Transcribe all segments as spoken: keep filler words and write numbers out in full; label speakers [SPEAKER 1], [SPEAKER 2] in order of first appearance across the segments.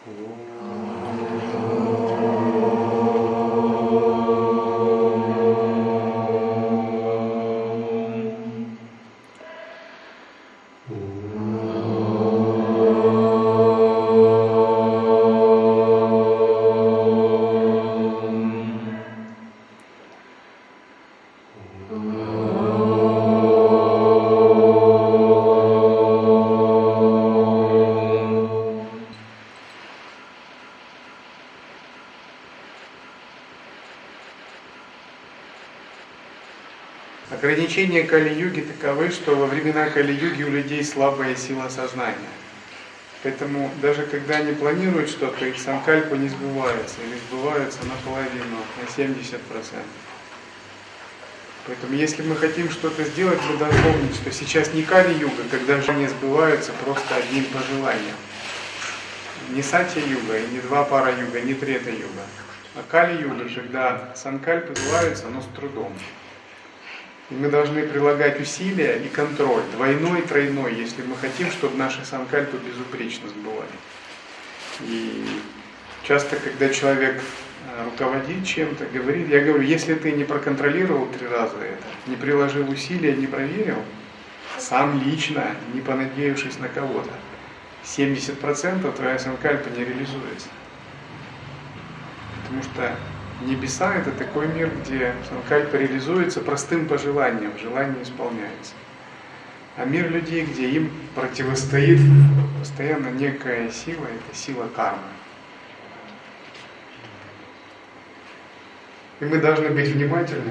[SPEAKER 1] Ограничения Кали-юги таковы, что во времена Кали-юги у людей слабая сила сознания. Поэтому даже когда они планируют что-то, их санкальпы не сбываются, или сбываются наполовину, на семьдесят процентов. Поэтому если мы хотим что-то сделать, мы должны помнить, что сейчас не Кали-юга, когда желания сбываются просто одним пожеланием. Не Сатья-юга, и не два пара-юга, не Трета-юга. А Кали-юга, когда санкальпы сбываются, но с трудом. И мы должны прилагать усилия и контроль, двойной и тройной, если мы хотим, чтобы наши санкальпы безупречно сбывали. И часто, когда человек руководит чем-то, говорит, я говорю, если ты не проконтролировал три раза это, не приложил усилия, не проверил, сам лично, не понадеявшись на кого-то, семьдесят процентов твоя санкальпа не реализуется. Потому что небеса — это такой мир, где санкальпа реализуется простым пожеланием, желание исполняется. А мир людей, где им противостоит постоянно некая сила, это сила кармы. И мы должны быть внимательны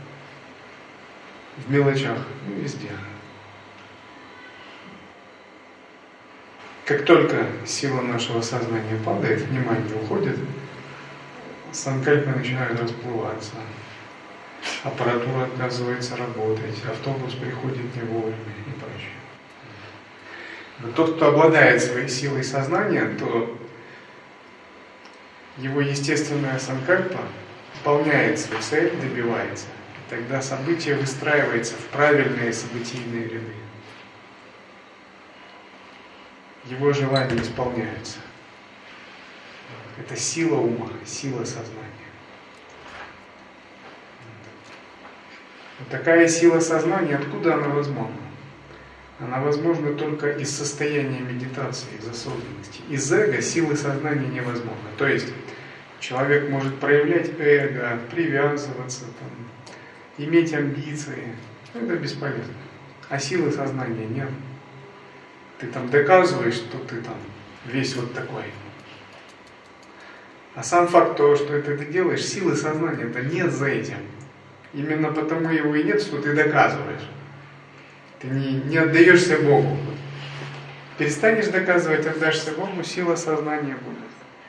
[SPEAKER 1] в мелочах, ну, везде. Как только сила нашего сознания падает, внимание уходит, санкальпы начинают расплываться, аппаратура отказывается работать, автобус приходит не вовремя и прочее. Но тот, кто обладает своей силой сознания, то его естественная санкальпа выполняет свою цель, добивается. И тогда событие выстраивается в правильные событийные ряды. Его желания исполняются. Это сила ума, сила сознания. Вот такая сила сознания, откуда она возможна? Она возможна только из состояния медитации, из осознанности. Из эго силы сознания невозможно. То есть человек может проявлять эго, привязываться, там, иметь амбиции. Это бесполезно. А силы сознания нет. Ты там доказываешь, что ты там весь вот такой. А сам факт того, что это ты делаешь, силы сознания-то нет за этим. Именно потому его и нет, что ты доказываешь. Ты не, не отдаешься Богу. Перестанешь доказывать, отдашься Богу, сила сознания будет.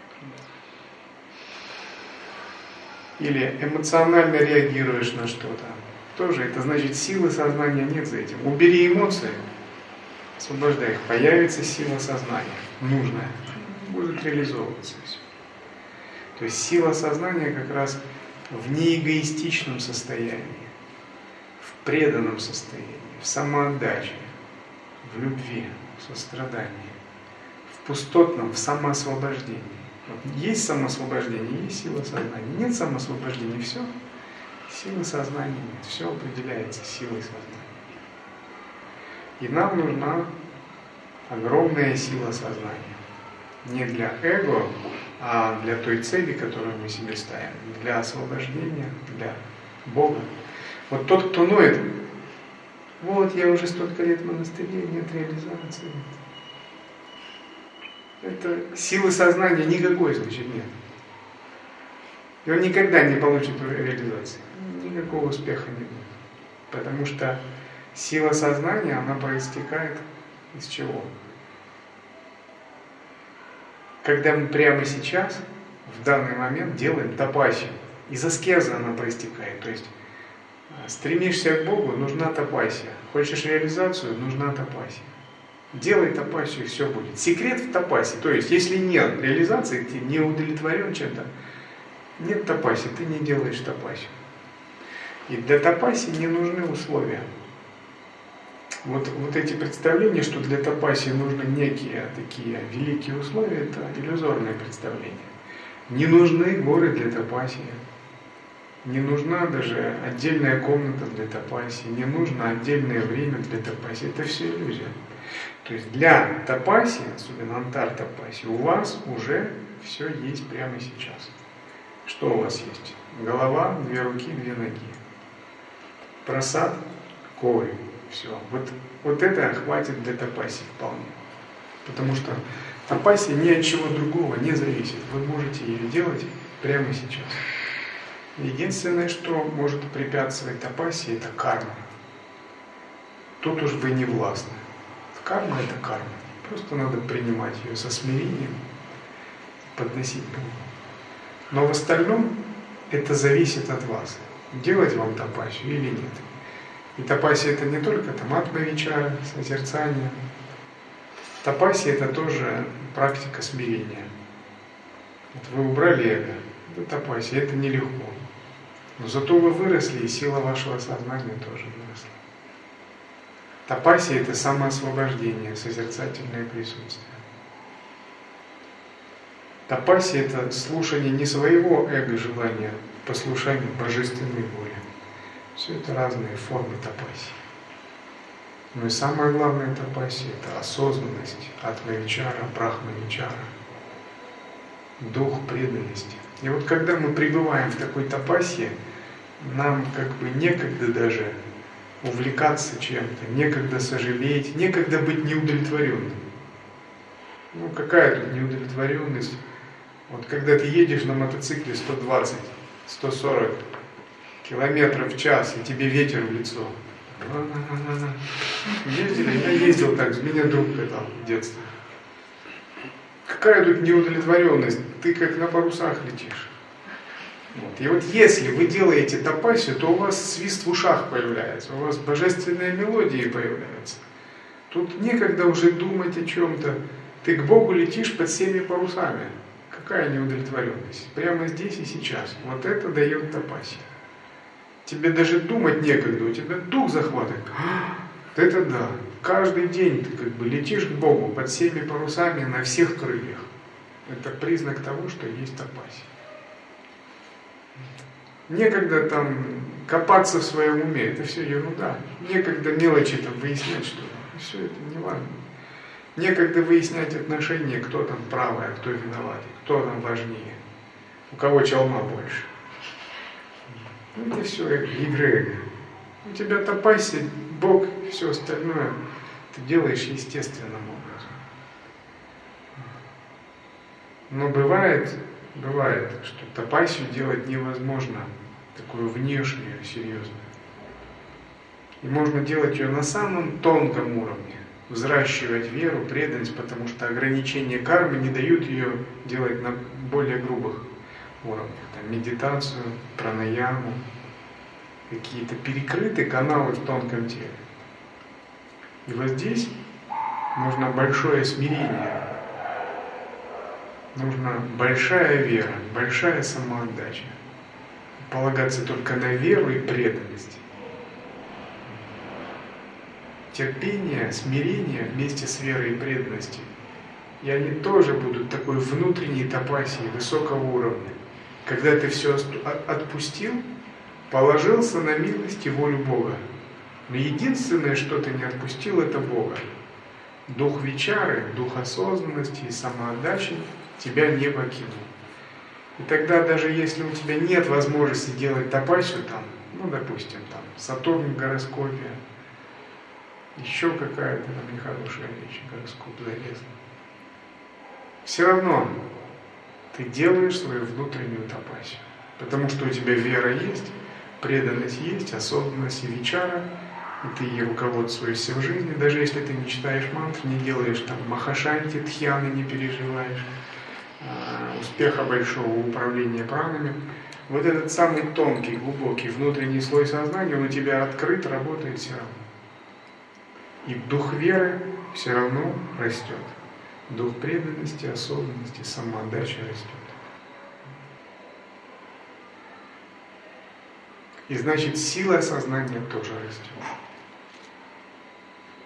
[SPEAKER 1] Или эмоционально реагируешь на что-то. Тоже это значит, силы сознания нет за этим. Убери эмоции, освобождай их, появится сила сознания, нужная, будет реализовываться все. То есть сила сознания как раз в неэгоистичном состоянии, в преданном состоянии, в самоотдаче, в любви, в сострадании, в пустотном, в самоосвобождении. Вот есть самоосвобождение, есть сила сознания. Нет самоосвобождения, все. Силы сознания нет, все определяется силой сознания. И нам нужна огромная сила сознания. Не для эго, а для той цели, которую мы себе ставим, для освобождения, для Бога. Вот тот, кто ноет, вот я уже столько лет в монастыре, нет реализации. Это силы сознания никакой, значит, нет. И он никогда не получит реализации. Никакого успеха не будет. Потому что сила сознания, она проистекает из чего? Когда мы прямо сейчас, в данный момент, делаем тапасию. Из аскезы она проистекает. То есть стремишься к Богу, нужна тапасия. Хочешь реализацию, нужна тапасия. Делай тапасию, и все будет. Секрет в тапасе. То есть, если нет реализации, ты не удовлетворен чем-то, нет тапаси, ты не делаешь тапасию. И для тапаси не нужны условия. Вот, вот эти представления, что для тапаси нужны некие такие великие условия, это иллюзорное представление. Не нужны горы для тапаси, не нужна даже отдельная комната для тапаси, не нужно отдельное время для тапаси. Это все иллюзия. То есть для тапаси, особенно антар тапаси, у вас уже все есть прямо сейчас. Что у вас есть? Голова, две руки, две ноги. Прасад, корень. Все. Вот, вот это хватит для тапаси вполне. Потому что тапаси ни от чего другого не зависит. Вы можете ее делать прямо сейчас. Единственное, что может препятствовать тапасе, это карма. Тут уж вы не властны. Карма – это карма. Просто надо принимать ее со смирением, подносить Богу. Но в остальном это зависит от вас. Делать вам тапасию или нет. И тапасия это не только там атма-вичара, созерцание. Тапасия это тоже практика смирения. Вот вы убрали эго, это тапасия, это нелегко. Но зато вы выросли, и сила вашего сознания тоже выросла. Тапасия это самоосвобождение, созерцательное присутствие. Тапасия это слушание не своего эго-желания, послушание божественной воли. Все это разные формы тапасии. Но и самое главное тапасия – это осознанность, атма-вичара, брахма-вичара, дух преданности. И вот когда мы пребываем в такой тапасии, нам как бы некогда даже увлекаться чем-то, некогда сожалеть, некогда быть неудовлетворенным. Ну какая тут неудовлетворенность? Вот когда ты едешь на мотоцикле сто двадцать - сто сорок километров в час, и тебе ветер в лицо. Ездили, я ездил так, меня друг катал в детстве. Какая тут неудовлетворенность? Ты как на парусах летишь. Вот. И вот если вы делаете тапасию, то у вас свист в ушах появляется, у вас божественные мелодии появляются. Тут некогда уже думать о чем-то. Ты к Богу летишь под всеми парусами. Какая неудовлетворенность? Прямо здесь и сейчас. Вот это дает тапасия. Тебе даже думать некогда, у тебя дух захватывает. Это да. Каждый день ты как бы летишь к Богу под всеми парусами на всех крыльях. Это признак того, что есть тапасия. Некогда там копаться в своем уме, это все ерунда. Некогда мелочи там выяснять что-то. Все это не важно. Некогда выяснять отношения, кто там правый, а кто виноват, кто там важнее, у кого чалма больше. Ну, это все игры. У тебя тапасия, Бог, все остальное ты делаешь естественным образом. Но бывает, бывает, что тапасию делать невозможно, такую внешнюю, серьезную. И можно делать ее на самом тонком уровне, взращивать веру, преданность, потому что ограничения кармы не дают ее делать на более грубых уровнях. Там, медитацию, пранаяму, какие-то перекрытые каналы в тонком теле. И вот здесь нужно большое смирение, нужна большая вера, большая самоотдача. Полагаться только на веру и преданность. Терпение, смирение вместе с верой и преданностью. И они тоже будут такой внутренней тапасией высокого уровня. Когда ты все отпустил, положился на милость и волю Бога. Но единственное, что ты не отпустил, это Бога. Дух вичары, дух осознанности и самоотдачи тебя не покинул. И тогда даже если у тебя нет возможности делать тапасию там, ну допустим, там Сатурн в гороскопе, еще какая-то там нехорошая вещь, гороскоп залезла. Все равно ты делаешь свою внутреннюю тапасию. Потому что у тебя вера есть, преданность есть, осознанность и вичара, и ты ей руководствуешься в жизни, даже если ты не читаешь мантр, не делаешь там махашанти, тхьяны не переживаешь, успеха большого управления пранами. Вот этот самый тонкий, глубокий внутренний слой сознания, он у тебя открыт, работает все равно. И дух веры все равно растет. Дух преданности, осознанности, самоотдачи растет. И значит, сила сознания тоже растет.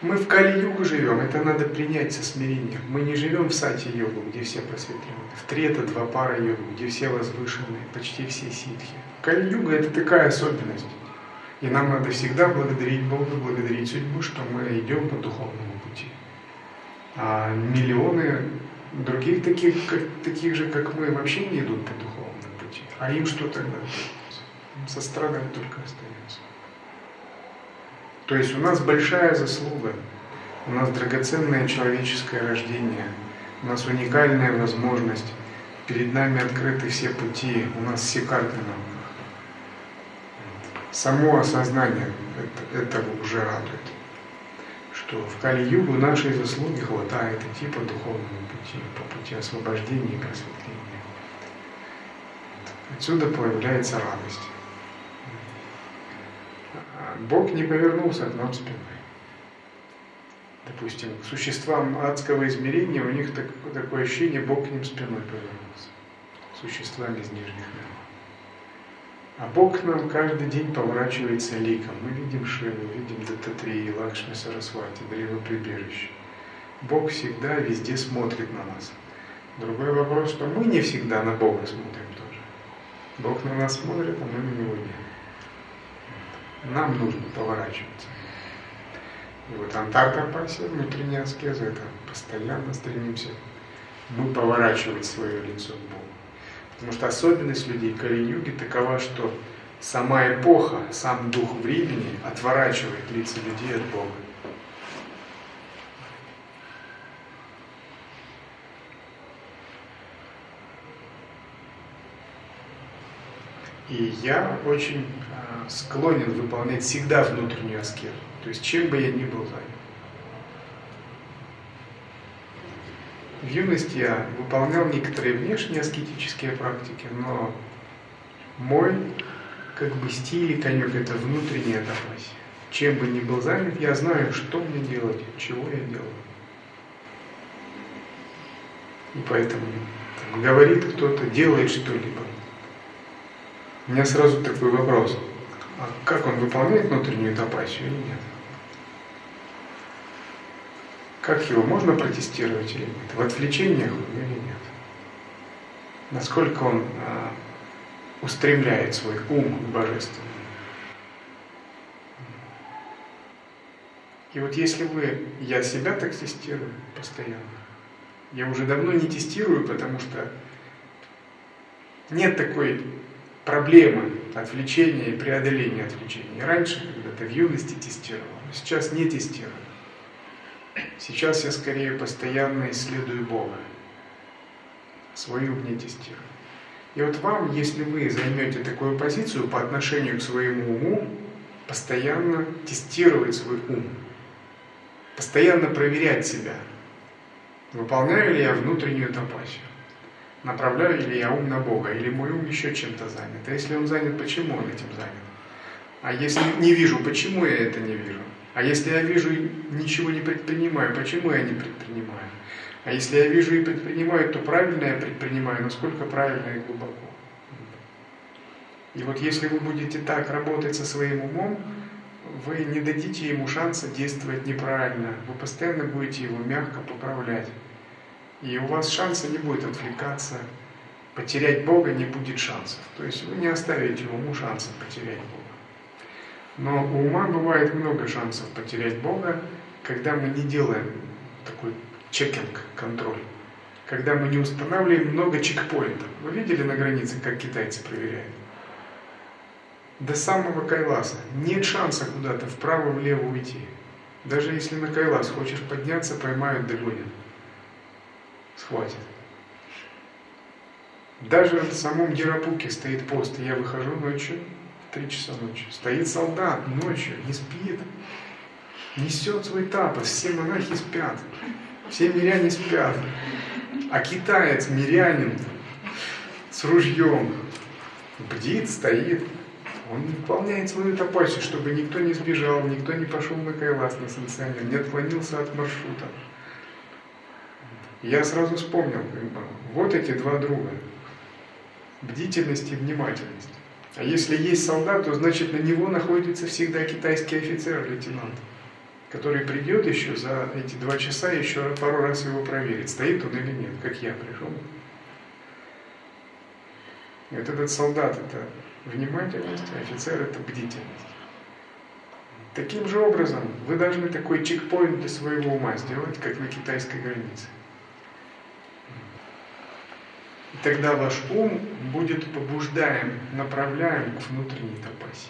[SPEAKER 1] Мы в Кали-югу живем, это надо принять со смирением. Мы не живем в Сати-йогу, где все просветлены, в Трета-двапара-йогу, где все возвышенные, почти все ситхи. Кали-юга — это такая особенность. И нам надо всегда благодарить Бога, благодарить судьбу, что мы идем по духовному пути. А миллионы других таких, как, таких же, как мы, вообще не идут по духовному пути. А им что тогда? Им сострадать только остается. То есть у нас большая заслуга, у нас драгоценное человеческое рождение, у нас уникальная возможность, перед нами открыты все пути, у нас все карты на руках. Само осознание это, этого уже радует, что в Кали-югу нашей заслуги хватает идти по духовному пути, по пути освобождения и просветления. Отсюда появляется радость. Бог не повернулся к нам спиной. Допустим, к существам адского измерения у них так, такое ощущение, Бог к ним спиной повернулся. Существам из нижних миров. А Бог к нам каждый день поворачивается ликом. Мы видим Шиву, видим Даттатрию, Лакшми, Сарасвати, древоприбежище. Бог всегда везде смотрит на нас. Другой вопрос, что мы не всегда на Бога смотрим тоже. Бог на нас смотрит, а мы на Него нет. Нам нужно поворачиваться. И вот антар-тапасия, внутренняя аскеза, это постоянно стремимся мы поворачивать свое лицо к Богу. Потому что особенность людей Кали-юги такова, что сама эпоха, сам дух времени отворачивает лица людей от Бога. И я очень э, склонен выполнять всегда внутреннюю аскезу. То есть чем бы я ни был занят. В юности я выполнял некоторые внешние аскетические практики, но мой как бы стиль и конек — это внутренняя тапасия. Чем бы ни был занят, я знаю, что мне делать, чего я делаю. И поэтому там, говорит кто-то, делает что-либо. У меня сразу такой вопрос: а как он выполняет внутреннюю тапасию или нет? Как его можно протестировать или нет? В отвлечениях или нет? Насколько он а, устремляет свой ум к божественному? И вот если вы, я себя так тестирую постоянно, я уже давно не тестирую, потому что нет такой проблемы отвлечения и преодоления отвлечения. Раньше, когда-то в юности тестировал, сейчас не тестирую. Сейчас я скорее постоянно исследую Бога, свою не тестирую. И вот вам, если вы займете такую позицию по отношению к своему уму, постоянно тестировать свой ум, постоянно проверять себя, выполняю ли я внутреннюю тапасию, направляю ли я ум на Бога, или мой ум еще чем-то занят. А если он занят, почему он этим занят? А если не вижу, почему я это не вижу? А если я вижу и ничего не предпринимаю, почему я не предпринимаю? А если я вижу и предпринимаю, то правильно я предпринимаю, насколько правильно и глубоко. И вот если вы будете так работать со своим умом, вы не дадите ему шанса действовать неправильно, вы постоянно будете его мягко поправлять. И у вас шанса не будет отвлекаться, потерять Бога не будет шансов. То есть вы не оставите уму шанса потерять Бога. Но у ума бывает много шансов потерять Бога, когда мы не делаем такой чекинг, контроль. Когда мы не устанавливаем много чекпоинтов. Вы видели на границе, как китайцы проверяют? До самого Кайласа нет шанса куда-то вправо-влево уйти. Даже если на Кайлас хочешь подняться, поймают, догонят. Схватит. Даже в самом Дирапуке стоит пост, и я выхожу ночью, три часа ночи. Стоит солдат ночью, не спит, несет свой тапос, все монахи спят, все миряне спят. А китаец, мирянин, с ружьем, бдит, стоит. Он выполняет свою тапасию, чтобы никто не сбежал, никто не пошел на Кайлас, на санкционер, не отклонился от маршрута. Я сразу вспомнил, как бы, вот эти два друга. Бдительность и внимательность. А если есть солдат, то значит на него находится всегда китайский офицер, лейтенант. который придет еще за эти два часа, еще пару раз его проверит, стоит он или нет, как я пришел. И вот этот солдат — это внимательность, а офицер — это бдительность. Таким же образом вы должны такой чекпоинт для своего ума сделать, как на китайской границе. И тогда ваш ум будет побуждаем, направляем к внутренней тапасе.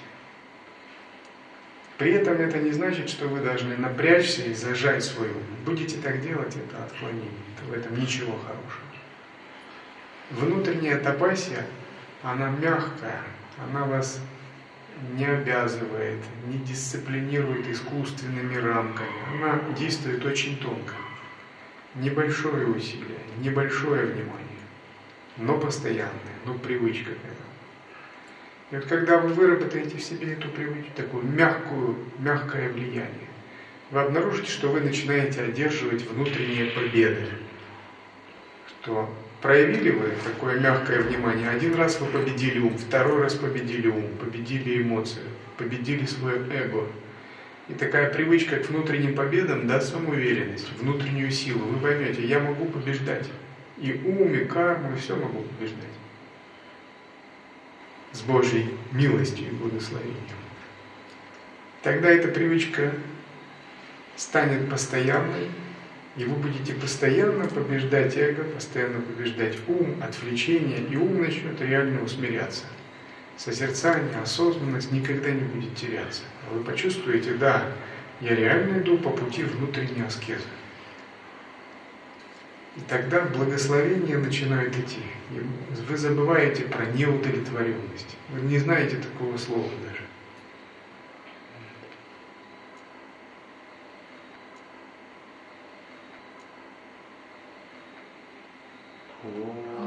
[SPEAKER 1] При этом это не значит, что вы должны напрячься и зажать свой ум. Будете так делать, это отклонение, в этом ничего хорошего. Внутренняя тапасия, она мягкая, она вас не обязывает, не дисциплинирует искусственными рамками. Она действует очень тонко. Небольшое усилие, небольшое внимание, но постоянное, но привычка к этому. И вот когда вы выработаете в себе эту привычку, такую мягкую, мягкое влияние, вы обнаружите, что вы начинаете одерживать внутренние победы. Что проявили вы такое мягкое внимание, один раз вы победили ум, второй раз победили ум, победили эмоцию, победили свое эго. И такая привычка к внутренним победам даст вам уверенность, внутреннюю силу. Вы поймете, я могу побеждать. И ум, и карму, и все могу побеждать. С Божьей милостью и благословением. Тогда эта привычка станет постоянной, и вы будете постоянно побеждать эго, постоянно побеждать ум, отвлечение, и ум начнет реально усмиряться. Созерцание, осознанность никогда не будет теряться. Вы почувствуете, да, я реально иду по пути внутренней аскезы. И тогда благословения начинают идти. И вы забываете про неудовлетворенность. Вы не знаете такого слова даже.